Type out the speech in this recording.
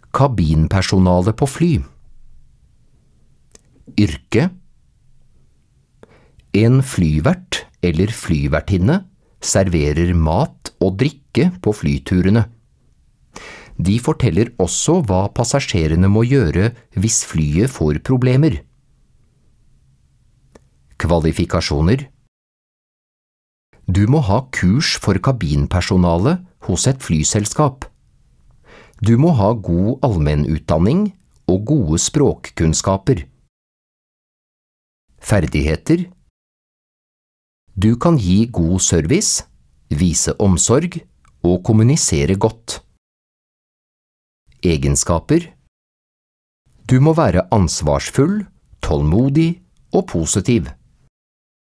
Kabinpersonale på fly. Yrke. En flyvert eller flyvertinne serverer mat og drikke på flyturene. De forteller også hva passasjerene må gjøre hvis flyet får problemer. Kvalifikasjoner. Du må ha kurs for kabinpersonale hos et flyselskap. Du må ha god allmennutdanning og gode språkkunnskaper. Ferdigheter. Du kan gi god service, vise omsorg og kommunisere godt. Egenskaper. Du må være ansvarsfull, tålmodig og positiv.